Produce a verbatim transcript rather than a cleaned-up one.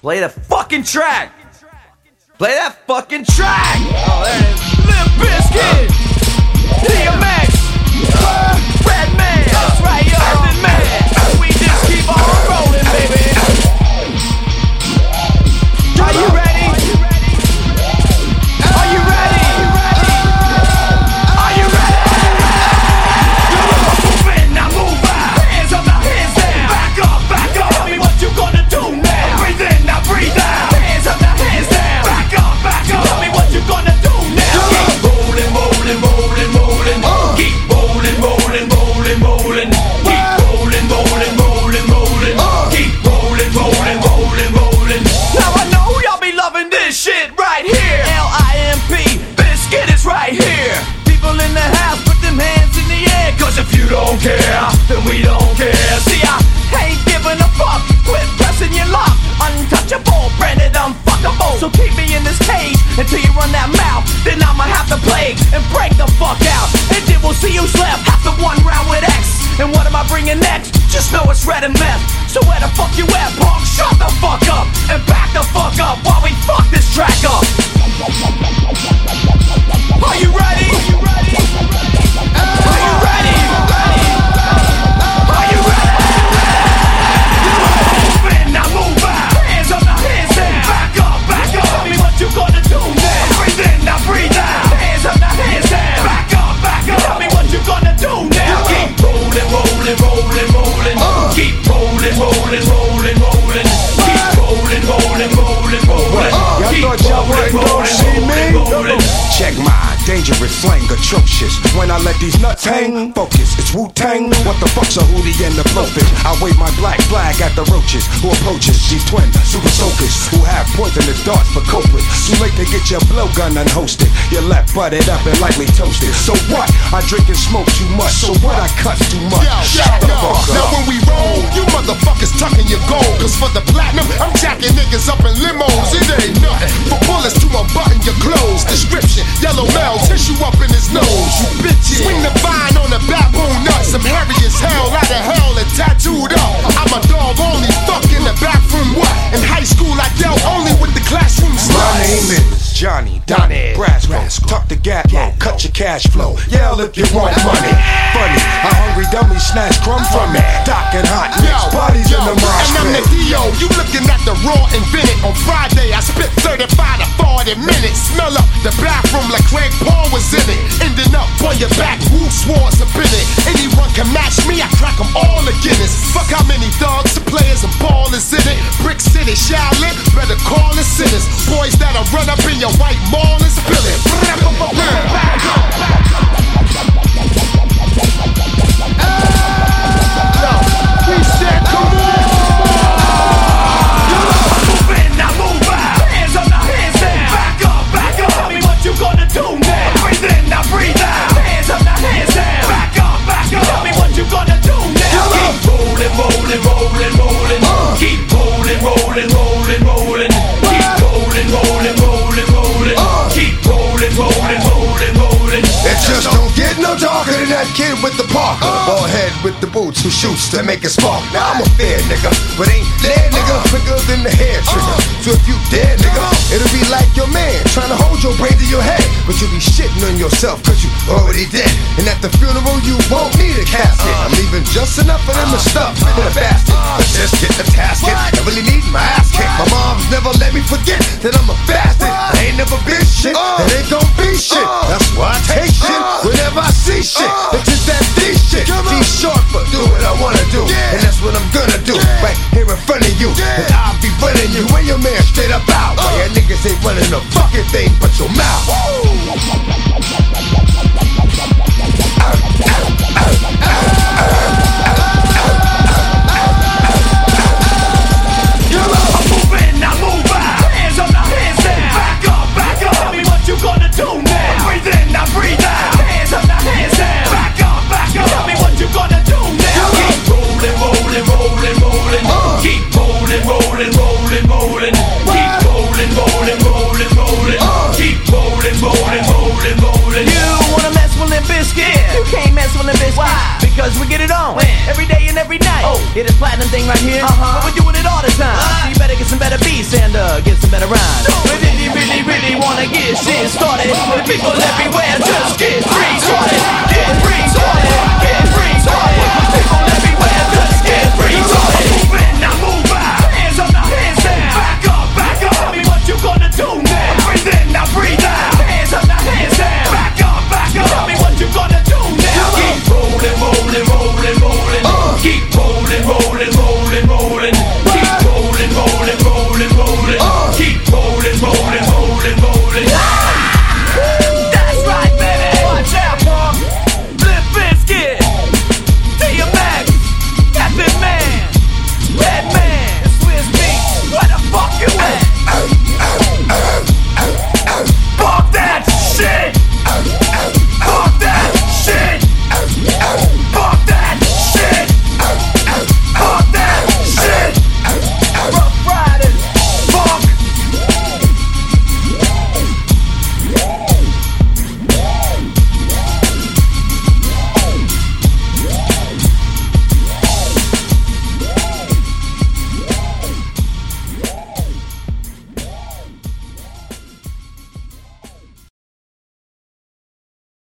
Play the fucking track. Play that fucking track. Oh, there it is. Limp Bizkit, D M X, uh, Redman. That's right, yo, Earthen Man. We just keep on rolling, baby. Are you ready? Are you ready? Are you ready? Move in, now move out. Hands up, now hands down. Back up, back up. Tell me what you gonna do now. Breathe in, now breathe out. Hands up, now hands down. Back up, back up. Tell me what you gonna do now. Keep rolling, rolling, rolling, rolling. Keep rolling, rolling, rolling, rolling. Keep rolling, rolling, rolling, rolling. Keep rolling, rolling, rolling, rolling. Now I know y'all be loving this shit right here. L I M P, Bizkit is right here. People in the house, put them hands in the air. Cause if you don't care, then we don't care. See, I ain't giving a fuck. Quit pressing your luck. Untouchable, branded unfuckable. So keep me in this cage until you run that mouth. Then I'ma have to play and break the fuck out. And then we'll see who's left after one round with X. And what am I bringing next? Just know it's red and meth. So where the fuck you at, punk? Shut the fuck up and back the fuck up while we fuck this track up. Are you ready? Are you ready? Are you ready? Are you ready? Move in, now move out. Hands up, now hands down. Back up, back up. Tell me what you gonna do now. Breathe in, now breathe out. Hands up, now hands down. Back up, back up. Tell me what you gonna do now. Keep rolling, rolling, rolling, rolling. Keep rolling, rolling, rolling, rolling. Keep rolling, rolling, rolling, rolling. Y'all thought y'all wasn't gonna see me? Check my dangerous slang, atrocious. When I let these nuts hang, focus, it's Wu-Tang. What the fuck's a hootie and the blowfish? I wave my black flag at the roaches who approaches these twin super soakers who have poisonous darts for culprits. Too late to get your blowgun unhosted. Your left butted up and lightly toasted. So what? I drink and smoke too much. So what? I cuss too much. Yo, Shut yo, the yo. fuck up. Now when we roll, you motherfuckers tucking your gold. Cause for the platinum, I'm jacking niggas up in limos. It ain't nothing. For bullets to unbutton your clothes. Description, yellow male, tissue up in his nose. You bitches. Swing the vine on the baboon nuts. I'm hairy as hell, out of hell and tattooed up. I'm a dog only, fuck in the bathroom. What? In high school I dealt only with the classroom sluts. My name is Johnny Donnie Brasco. Tuck the gap low, cut your cash flow. Yell if you want money. Funny, a hungry dummy snatch crumb from me. Dockin' hot nicks, bodies in the mosh and I'm the pit. D O, you looking at the raw invented. On Friday I spit thirty-five to forty minutes. Smell up the bathroom like Craig Paul was in it. Ending up on your back, Wu Swords up in it. Anyone can match me, I crack them all to Guinness. Fuck how many thugs, the players and ballers in it. Brick City, Shaolin, better call the sinners. Boys that'll run up in your white mall and spill it. Yo, we said come on. Move in, now move out. Hands up, now hands down. Back up, back up. Tell me what you gonna do now. Breathe in, now breathe out. Hands up, now hands down. Back up, back up. Tell me what you gonna do now. Keep rolling, rolling, rolling, rolling. Keep rolling, rolling, rolling, rolling. Keep rolling, rolling, rolling, rolling. Keep rolling, rolling, rolling, rolling. It just don't get no darker than that kid with the Parker. Bald head with the boots who shoots to make it spark. Now I'm a fair nigga, but ain't dead nigga. Quicker than the hair trigger. So if you dead nigga, it'll be like your man trying to hold your brain to your head. But you'll be shitting on yourself cause you already dead. And at the funeral you won't need a casket. I'm leaving just enough of them to stuff in a basket. But just get the casket, I really need my ass kicked. My mom's never let me forget that I'm a bastard. I ain't never been shit, and ain't gon' be shit. That's why I take shit whenever I see shit. It's just that D shit. D short for do what I wanna do, and that's what I'm gonna do. Right here in front of you, and I'll be running you and your man straight up out. Why your niggas ain't running a fucking thing but your mouth. Move in, now move out. Hands up, now hands down. Back up, back up. Tell me what you gonna do now. Breathe in, now breathe out. Hands up, now hands down. Back up, back up. Tell me what you gonna do now. Keep rolling, rolling, rolling, rolling. Keep rolling, rolling, rolling, rolling. Keep rolling, rolling, rolling, rolling. Keep rolling, rolling, rolling, rolling. You wanna mess with Limp Bizkit? You can't mess with Limp Bizkit. Why? Because we get it on. When? Every day and every night. Oh, hear this platinum thing right here? Uh-huh. But we're doing it all the time. Uh-huh. So you better get some better beats and uh, get some better rhymes. We really, really, really wanna get shit started. The people everywhere just get free started.